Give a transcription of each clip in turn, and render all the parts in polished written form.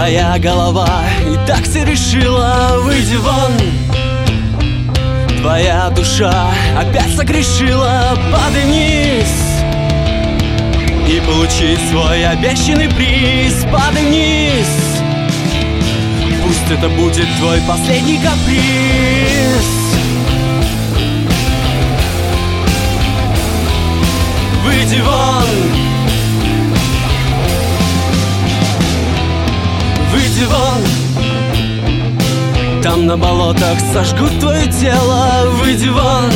Твоя голова и так все решила. Выйди вон. Твоя душа опять согрешила. Падай вниз и получи свой обещанный приз. Падай вниз. Пусть это будет твой последний каприз. Выйди вон. Выйди вон. Там на болотах сожгут твое тело. Выйди вон.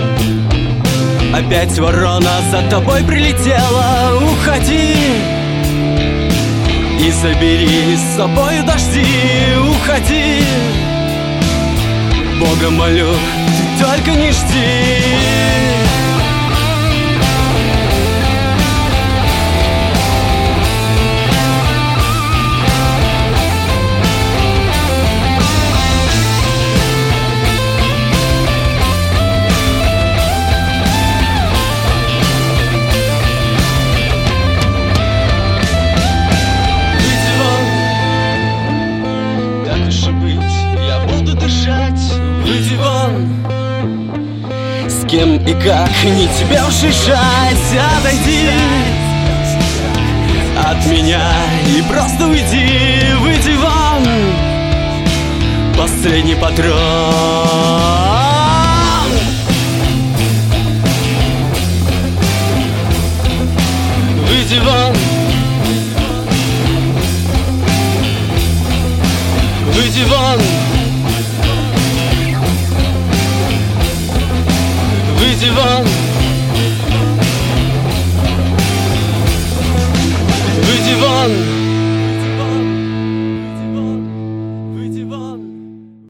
Опять ворона за тобой прилетела. Уходи и забери с собою дожди. Уходи. Бога молю, ты только не жди. Выйди вон. С кем и как не тебе уж решать. Отойди от меня и просто уйди. Выйди вон. Последний патрон. Выйди вон. Выйди вон. Выйди вон.